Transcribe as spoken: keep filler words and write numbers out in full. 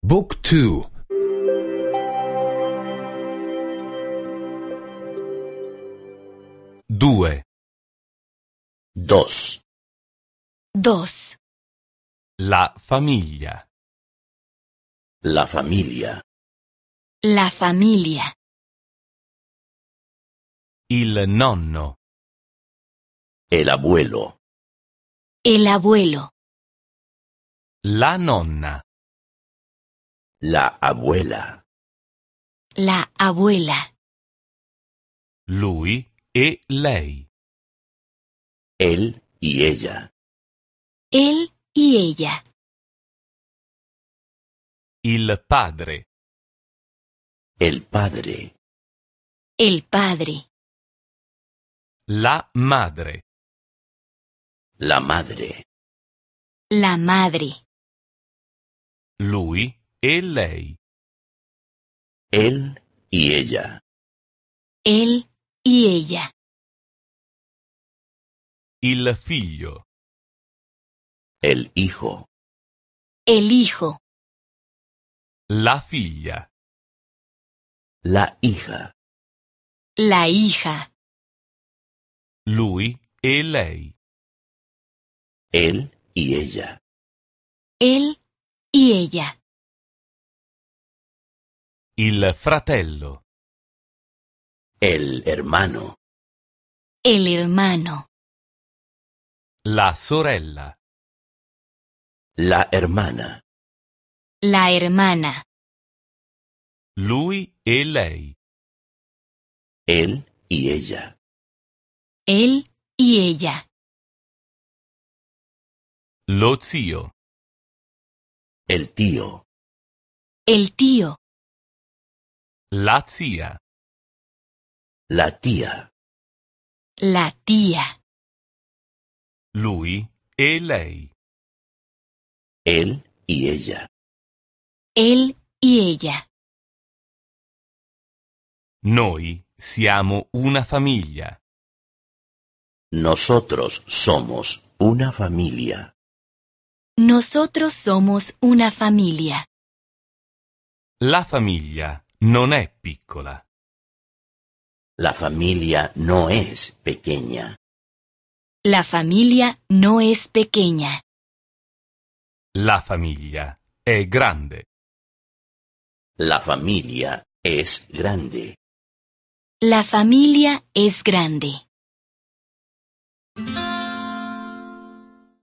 Book two. Due. Dos. Dos. La famiglia. La familia. La familia. Il nonno. El abuelo. El abuelo. La nonna. La abuela. La abuela. Lui e lei. Él y ella. Él y ella. Il padre. El padre. El padre. La madre. La madre. La madre. Lui e lei. Él y ella. Él y ella. Il figlio. El hijo. El hijo. La figlia. La hija. La hija. Lui e lei. Él y ella. Él y ella. Il fratello. El hermano. El hermano. La sorella. La hermana. La hermana. Lui e lei. Él y ella. Él y ella. Lo zio. El tío. El tío. La zia. La tía. La tía. Lui e lei. Él y ella. Él y ella. Noi siamo una famiglia. Nosotros somos una familia. Nosotros somos una familia. La famiglia non è piccola. La familia no es pequeña. La familia no es pequeña. La famiglia è grande. La familia es grande. La familia es grande.